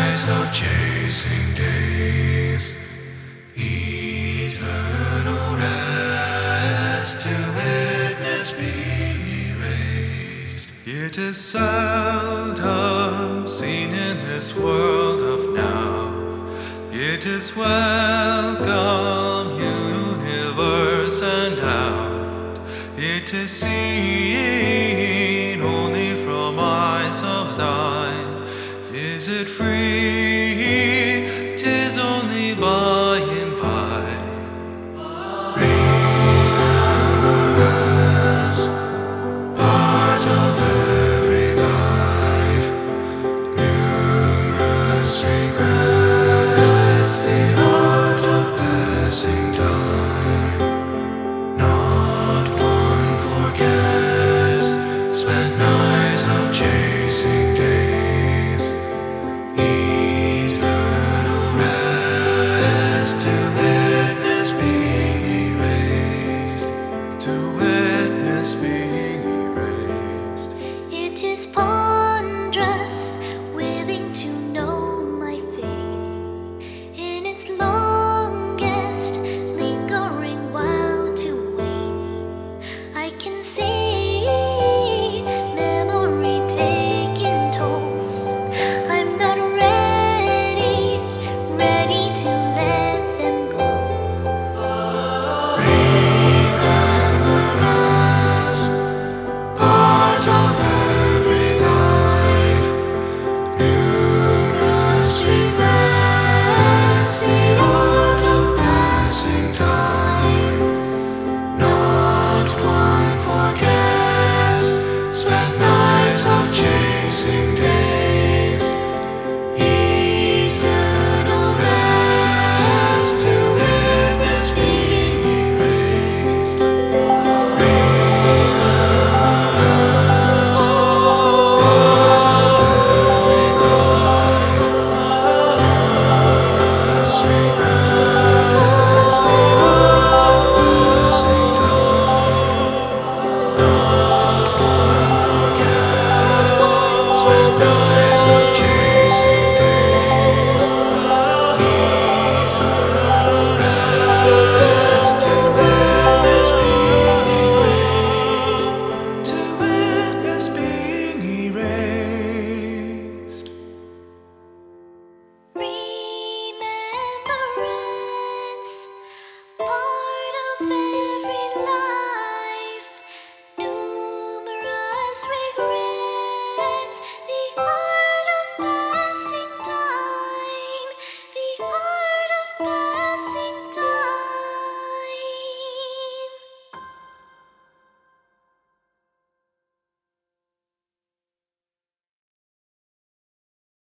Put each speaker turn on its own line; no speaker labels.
of chasing days, eternal rest to witness be raised. It is seldom seen in this world of now. It is welcome, universe and out. It is seen only from eyes of thine. Is it free? 'Tis only by and by. Remembrance, part of every life. Numerous regrets.